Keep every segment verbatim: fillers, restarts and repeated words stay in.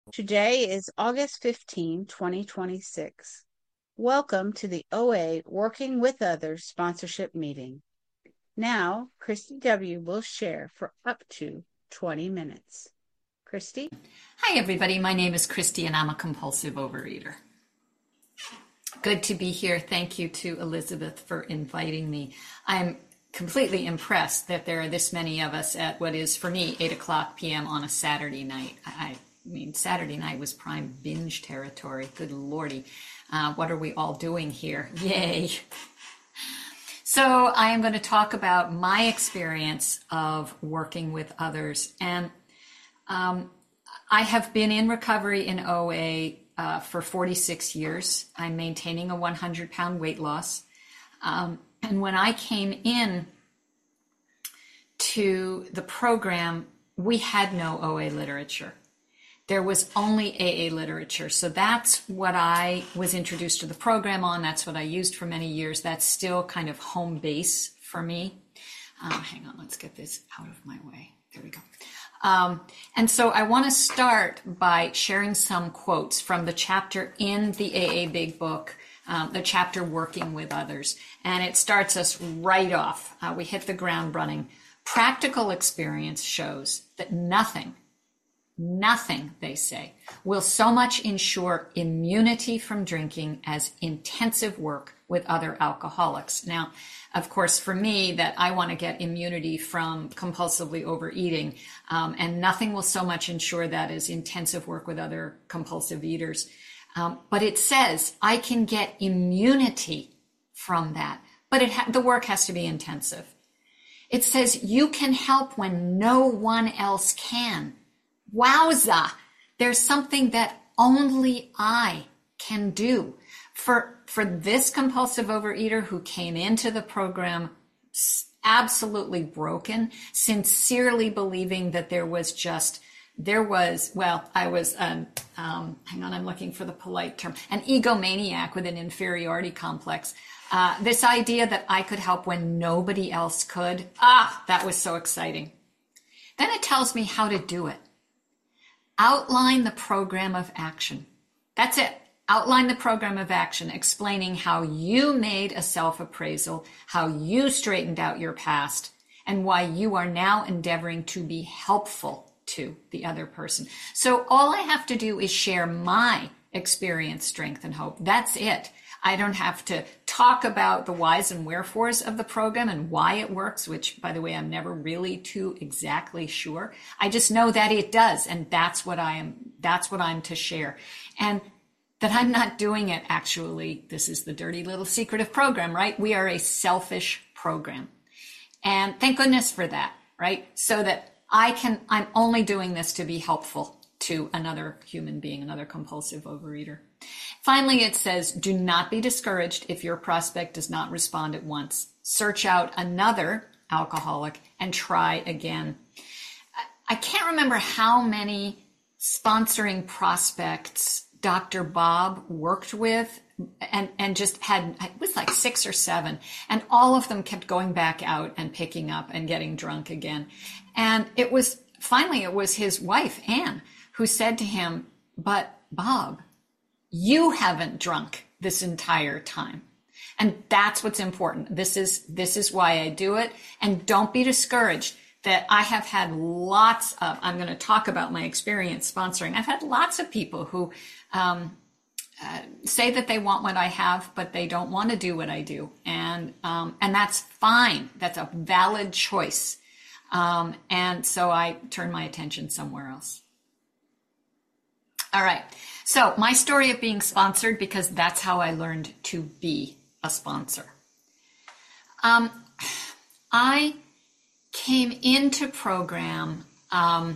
Today is August fifteenth, twenty twenty-six. Welcome to the O A Working with Others sponsorship meeting. Now, Christy W. will share for up to twenty minutes. Christy? Hi, everybody. My name is Christy, and I'm a compulsive overeater. Good to be here. Thank you to Elizabeth for inviting me. I'm completely impressed that there are this many of us at what is, for me, eight o'clock p.m. on a Saturday night. I I mean, Saturday night was prime binge territory. Good Lordy. Uh, what are we all doing here? Yay. So I am going to talk about my experience of working with others. And um, I have been in recovery in O A uh, for forty-six years. I'm maintaining a one hundred pound weight loss. Um, and when I came in to the program, we had no O A literature. There was only A A literature. So that's what I was introduced to the program on. That's what I used for many years. That's still kind of home base for me. Um, hang on, let's get this out of my way. There we go. Um, and so I want to start by sharing some quotes from the chapter in the A A Big Book, um, the chapter Working with Others. And it starts us right off. Uh, we hit the ground running. Practical experience shows that nothing Nothing, they say, will so much ensure immunity from drinking as intensive work with other alcoholics. Now, of course, for me, that I want to get immunity from compulsively overeating, um, and nothing will so much ensure that as intensive work with other compulsive eaters. Um, but it says I can get immunity from that, but it ha- the work has to be intensive. It says you can help when no one else can. Wowza, there's something that only I can do. For, for this compulsive overeater who came into the program absolutely broken, sincerely believing that there was just, there was, well, I was, um, um, hang on, I'm looking for the polite term, an egomaniac with an inferiority complex. Uh, this idea that I could help when nobody else could, ah, that was so exciting. Then it tells me how to do it. Outline the program of action. That's it. Outline the program of action, explaining how you made a self-appraisal, how you straightened out your past, and why you are now endeavoring to be helpful to the other person. So all I have to do is share my experience, strength, and hope. That's it. I don't have to talk about the whys and wherefores of the program and why it works, which, by the way, I'm never really too exactly sure. I just know that it does, and that's what I am, that's what I'm to share. And that I'm not doing it, actually, this is the dirty little secret of program, right? We are a selfish program. And thank goodness for that, right? So that I can, I'm only doing this to be helpful to another human being, another compulsive overeater. Finally, it says, do not be discouraged if your prospect does not respond at once. Search out another alcoholic and try again. I can't remember how many sponsoring prospects Doctor Bob worked with and, and just had, it was like six or seven, and all of them kept going back out and picking up and getting drunk again. And it was, finally, it was his wife, Anne, who said to him, but Bob, you haven't drunk this entire time. And that's what's important. This is, this is why I do it. And don't be discouraged that I have had lots of, I'm going to talk about my experience sponsoring. I've had lots of people who um, uh, say that they want what I have, but they don't want to do what I do. And, um, and that's fine. That's a valid choice. Um, and so I turn my attention somewhere else. All right. So my story of being sponsored, because that's how I learned to be a sponsor. Um, I came into program, um,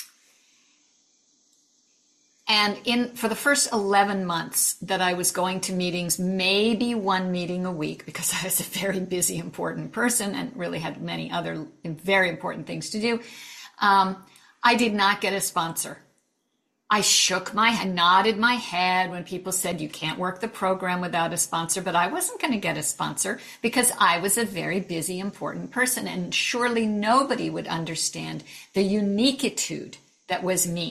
and in for the first eleven months that I was going to meetings, maybe one meeting a week, because I was a very busy, important person and really had many other very important things to do. Um, I did not get a sponsor. I shook my, I nodded my head when people said you can't work the program without a sponsor, but I wasn't going to get a sponsor because I was a very busy, important person, and surely nobody would understand the uniquitude that was me.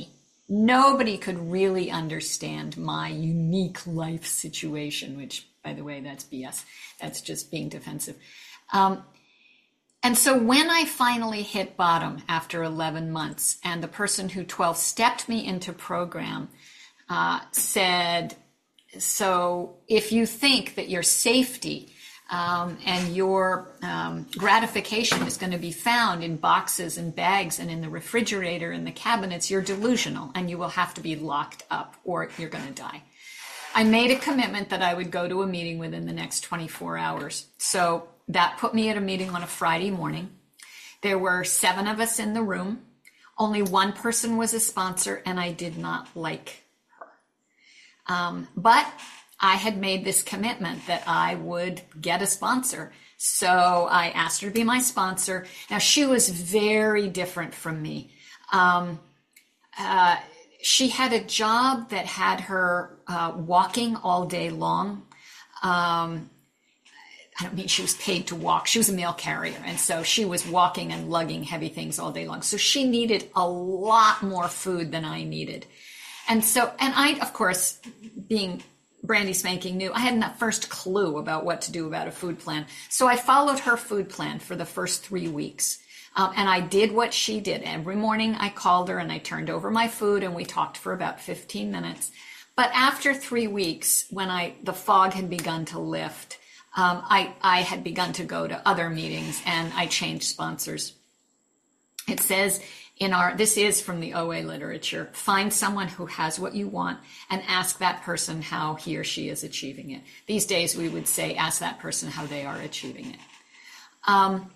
nobody could really understand my unique life situation, which, by the way, that's B S. That's just being defensive. Um, and so when I finally hit bottom after eleven months, and the person who twelve-stepped me into program uh, said, so if you think that your safety um, and your um, gratification is going to be found in boxes and bags and in the refrigerator and the cabinets, you're delusional and you will have to be locked up or you're going to die. I made a commitment that I would go to a meeting within the next twenty-four hours. So that put me at a meeting on a Friday morning. There were seven of us in the room. Only one person was a sponsor, and I did not like her. Um, but I had made this commitment that I would get a sponsor. So I asked her to be my sponsor. Now, she was very different from me. Um, uh, she had a job that had her uh, walking all day long. Um, I don't mean she was paid to walk. She was a mail carrier. And so she was walking and lugging heavy things all day long. So she needed a lot more food than I needed. And so, and I, of course, being brandy spanking new, I hadn't the first clue about what to do about a food plan. So I followed her food plan for the first three weeks. Um, and I did what she did. Every morning I called her and I turned over my food and we talked for about fifteen minutes. But after three weeks, when I, the fog had begun to lift, Um, I, I had begun to go to other meetings and I changed sponsors. It says in our, this is from the O A literature, find someone who has what you want and ask that person how he or she is achieving it. These days we would say, ask that person how they are achieving it. Um,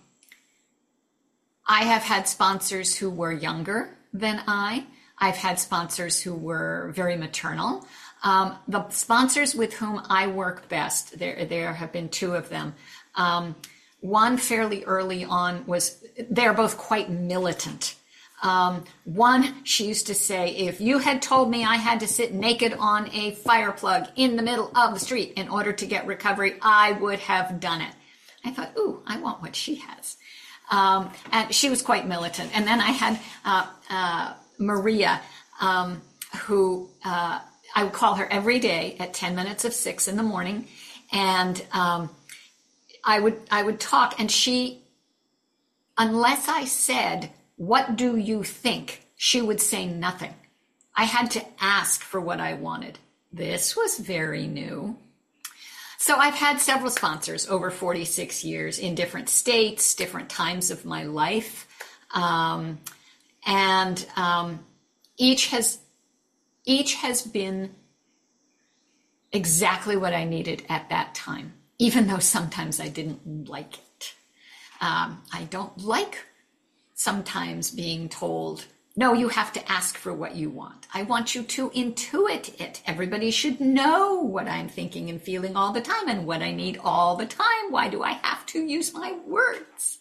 I have had sponsors who were younger than I. I've had sponsors who were very maternal. Um, the sponsors with whom I work best, there, there have been two of them. Um, one fairly early on was, they're both quite militant. Um, one, she used to say, if you had told me I had to sit naked on a fire plug in the middle of the street in order to get recovery, I would have done it. I thought, ooh, I want what she has. Um, and she was quite militant. And then I had uh, uh, Maria, um, who... Uh, I would call her every day at ten minutes of six in the morning. And um, I would I would talk. And she, unless I said, what do you think? She would say nothing. I had to ask for what I wanted. This was very new. So I've had several sponsors over forty-six years in different states, different times of my life. Um, and um, each has Each has been exactly what I needed at that time, even though sometimes I didn't like it. Um, I don't like sometimes being told, no, you have to ask for what you want. I want you to intuit it. Everybody should know what I'm thinking and feeling all the time and what I need all the time. Why do I have to use my words?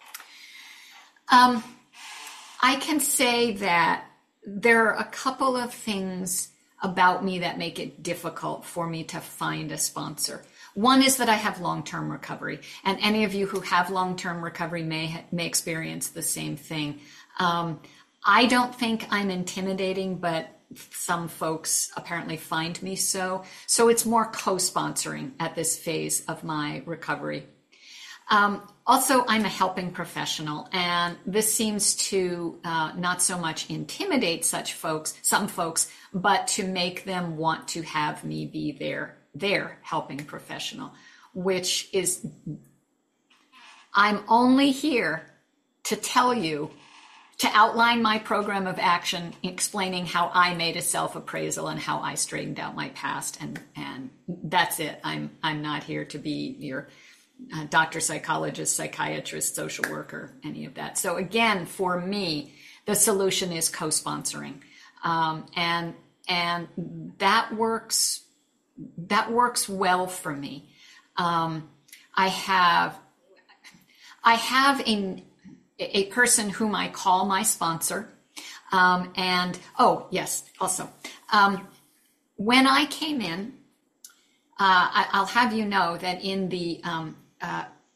Um, I can say that there are a couple of things about me that make it difficult for me to find a sponsor. One is that I have long-term recovery, and any of you who have long-term recovery may may experience the same thing. Um, I don't think I'm intimidating, but some folks apparently find me so. So it's more co-sponsoring at this phase of my recovery. Um, also, I'm a helping professional, and this seems to uh, not so much intimidate such folks, some folks, but to make them want to have me be their, their helping professional, which is, I'm only here to tell you, to outline my program of action, explaining how I made a self-appraisal and how I straightened out my past, and, and that's it. I'm, I'm not here to be your Uh, doctor, psychologist, psychiatrist, social worker, any of that. So again, for me, the solution is co-sponsoring. Um, and, and that works, that works well for me. Um, I have, I have a, a person whom I call my sponsor. Um, and, oh, yes, also, um, when I came in, uh, I, I'll have you know that in the, um, Uh,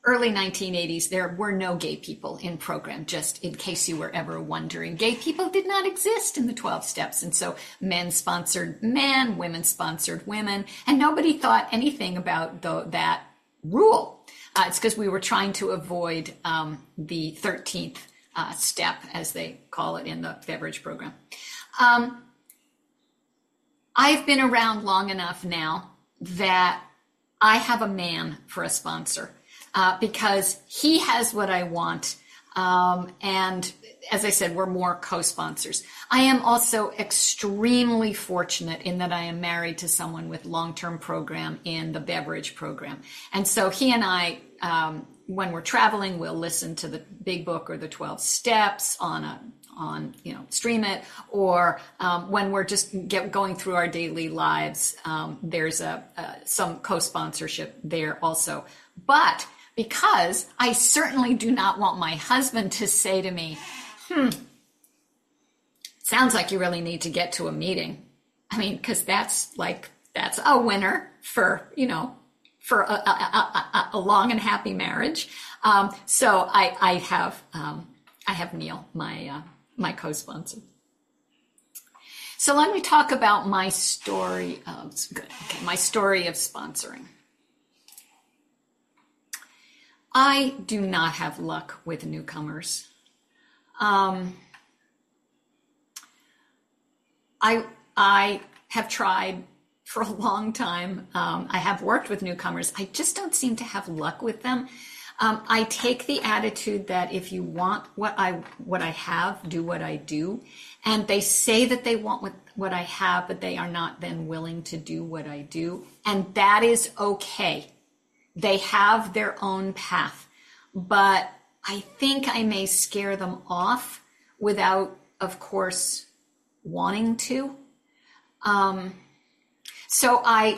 early nineteen eighties, there were no gay people in program, just in case you were ever wondering. Gay people did not exist in the twelve steps. And so men sponsored men, women sponsored women, and nobody thought anything about the, that rule. Uh, it's because we were trying to avoid um, the thirteenth uh, step, as they call it in the beverage program. Um, I've been around long enough now that I have a man for a sponsor uh, because he has what I want. Um, and as I said, we're more co-sponsors. I am also extremely fortunate in that I am married to someone with long-term program in the beverage program. And so he and I, um, when we're traveling, we'll listen to the Big Book or the twelve Steps on a on, you know, stream it, or um, when we're just get, going through our daily lives, um, there's a, a some co-sponsorship there also. But because I certainly do not want my husband to say to me, hmm, sounds like you really need to get to a meeting. I mean, because that's like, that's a winner for, you know, for a, a, a, a long and happy marriage. Um, so I, I have, um, I have Neil, my, uh, my co-sponsor. So let me talk about my story of, good, okay, my story of sponsoring. I do not have luck with newcomers. Um, I, I have tried for a long time. Um, I have worked with newcomers. I just don't seem to have luck with them. Um, I take the attitude that if you want what I what I have, do what I do. And they say that they want what, what I have, but they are not then willing to do what I do. And that is okay. They have their own path. But I think I may scare them off without, of course, wanting to. Um, so I...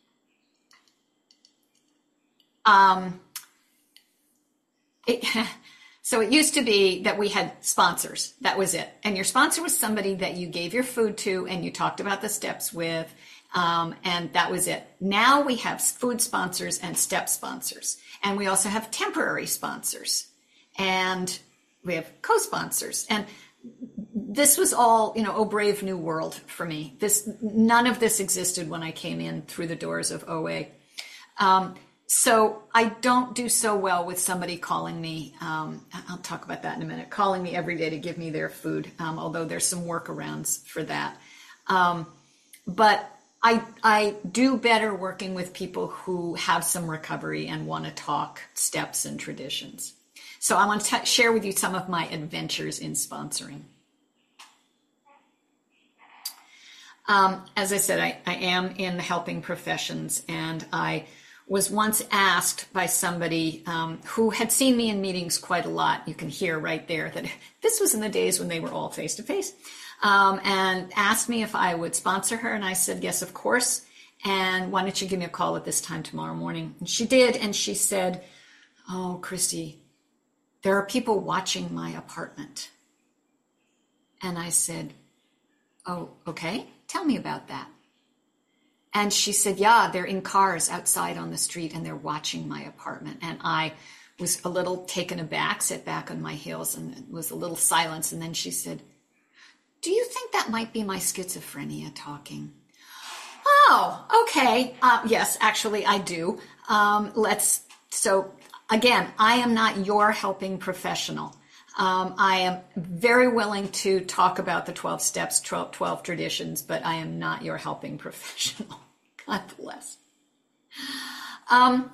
Um, It, so it used to be that we had sponsors. That was it. And your sponsor was somebody that you gave your food to and you talked about the steps with, um, and that was it. Now we have food sponsors and step sponsors. And we also have temporary sponsors. And we have co-sponsors. And this was all, you know, oh, brave new world for me. This, none of this existed when I came in through the doors of O A. Um, So I don't do so well with somebody calling me, um, I'll talk about that in a minute, calling me every day to give me their food, um, although there's some workarounds for that. Um, but I, I do better working with people who have some recovery and want to talk steps and traditions. So I want to share with you some of my adventures in sponsoring. Um, as I said, I, I am in the helping professions, and I was once asked by somebody um, who had seen me in meetings quite a lot. You can hear right there that this was in the days when they were all face-to-face, um, and asked me if I would sponsor her. And I said, yes, of course. And why don't you give me a call at this time tomorrow morning? And she did. And she said, oh, Christy, there are people watching my apartment. And I said, oh, okay. Tell me about that. And she said, yeah, they're in cars outside on the street and they're watching my apartment. And I was a little taken aback, sat back on my heels, and it was a little silence. And then she said, do you think that might be my schizophrenia talking? Oh, okay. Uh, yes, actually, I do. Um, let's, so again, I am not your helping professional. Um, I am very willing to talk about the twelve steps, twelve, twelve traditions, but I am not your helping professional. God bless. Um,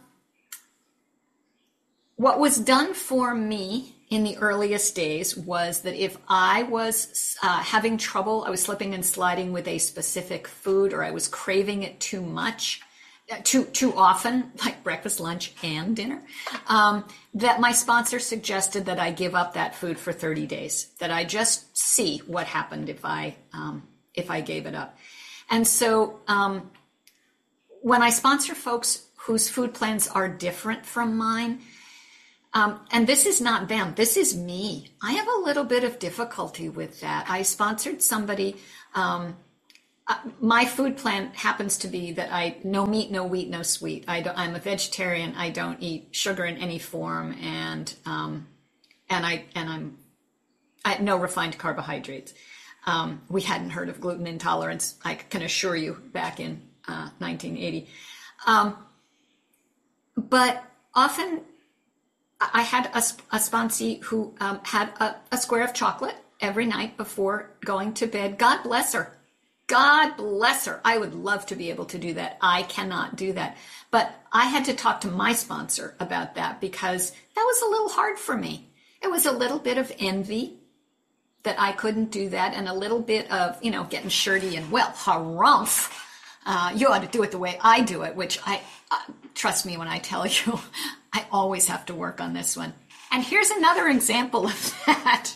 what was done for me in the earliest days was that if I was uh, having trouble, I was slipping and sliding with a specific food, or I was craving it too much, too too often, like breakfast, lunch, and dinner, um, that my sponsor suggested that I give up that food for thirty days, that I just see what happened if I um, if I gave it up. And so um, when I sponsor folks whose food plans are different from mine, um, and this is not them, this is me, I have a little bit of difficulty with that. I sponsored somebody um, uh, my food plan happens to be that I no meat, no wheat, no sweet. I don't, I'm a vegetarian. I don't eat sugar in any form, and um, and I and I'm I, no refined carbohydrates. Um, we hadn't heard of gluten intolerance, I can assure you, back in uh, nineteen eighty. Um, but often I had a, a sponsee who um, had a, a square of chocolate every night before going to bed. God bless her. God bless her. I would love to be able to do that. I cannot do that. But I had to talk to my sponsor about that because that was a little hard for me. It was a little bit of envy that I couldn't do that, and a little bit of, you know, getting shirty and, well, harumph. Uh, you ought to do it the way I do it, which I, uh, trust me when I tell you, I always have to work on this one. And here's another example of that.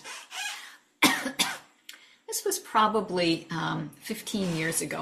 This was probably um, fifteen years ago.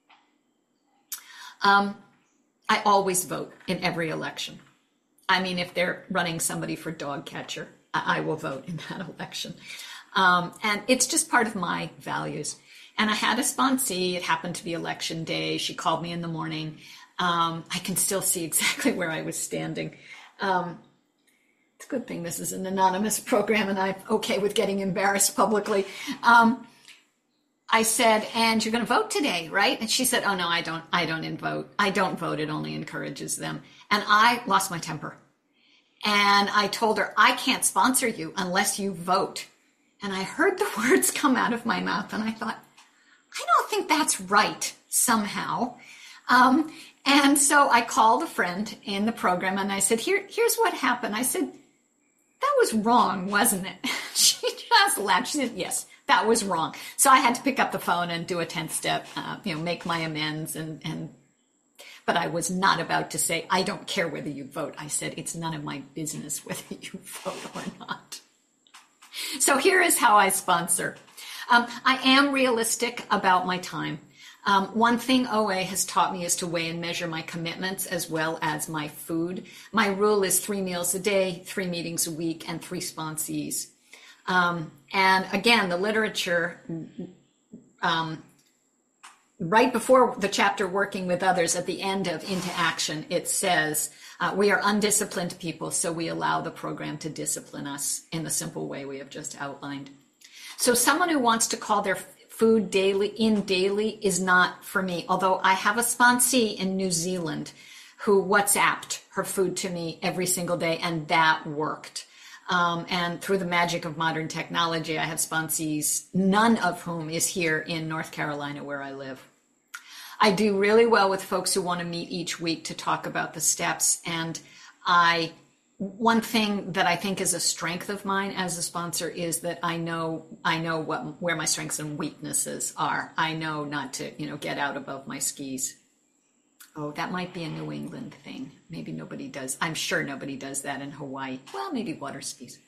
Um, I always vote in every election. I mean, if they're running somebody for dog catcher, I, I will vote in that election. Um, and it's just part of my values. And I had a sponsee. It happened to be election day. She called me in the morning. Um, I can still see exactly where I was standing. Um, it's a good thing this is an anonymous program and I'm okay with getting embarrassed publicly. Um, I said, and you're going to vote today, right? And she said, oh no, I don't, I don't vote. I don't vote. It only encourages them. And I lost my temper. And I told her, I can't sponsor you unless you vote. And I heard the words come out of my mouth and I thought, I don't think that's right somehow. Um, and so I called a friend in the program and I said, Here, here's what happened. I said, that was wrong, wasn't it? She just laughed. She said, yes, that was wrong. So I had to pick up the phone and do a tenth step, uh, you know, make my amends. And, and, but I was not about to say, I don't care whether you vote. I said, it's none of my business whether you vote or not. So here is how I sponsor. Um, I am realistic about my time. Um, one thing O A has taught me is to weigh and measure my commitments as well as my food. My rule is three meals a day, three meetings a week, and three sponsees. Um, and again, the literature, um, right before the chapter Working with Others, at the end of Into Action, it says, uh, we are undisciplined people, so we allow the program to discipline us in the simple way we have just outlined. So someone who wants to call their food daily in daily is not for me, although I have a sponsee in New Zealand who WhatsApped her food to me every single day, and that worked. Um, and through the magic of modern technology, I have sponsees, none of whom is here in North Carolina where I live. I do really well with folks who want to meet each week to talk about the steps. And I, one thing that I think is a strength of mine as a sponsor is that I know, I know what, where my strengths and weaknesses are. I know not to, you know, get out above my skis. Oh, that might be a New England thing. Maybe nobody does. I'm sure nobody does that in Hawaii. Well, maybe water skis.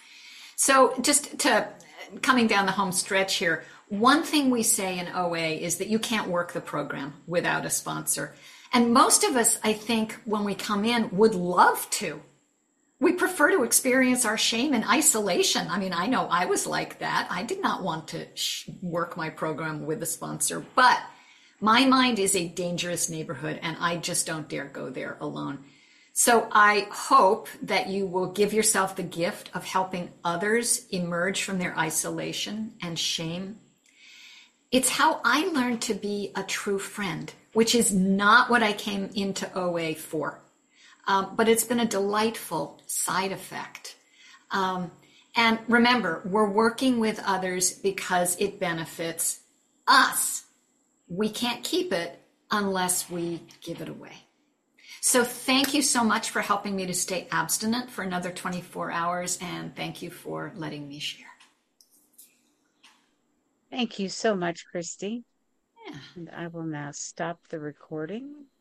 So just to coming down the home stretch here, one thing we say in O A is that you can't work the program without a sponsor. And most of us, I think, when we come in, would love to. We prefer to experience our shame in isolation. I mean, I know I was like that. I did not want to sh- work my program with a sponsor, but my mind is a dangerous neighborhood and I just don't dare go there alone. So I hope that you will give yourself the gift of helping others emerge from their isolation and shame. It's how I learned to be a true friend, which is not what I came into O A for. Um, but it's been a delightful side effect. Um, and remember, we're working with others because it benefits us. We can't keep it unless we give it away. So thank you so much for helping me to stay abstinent for another twenty-four hours, and thank you for letting me share. Thank you so much, Christy. Yeah. And I will now stop the recording.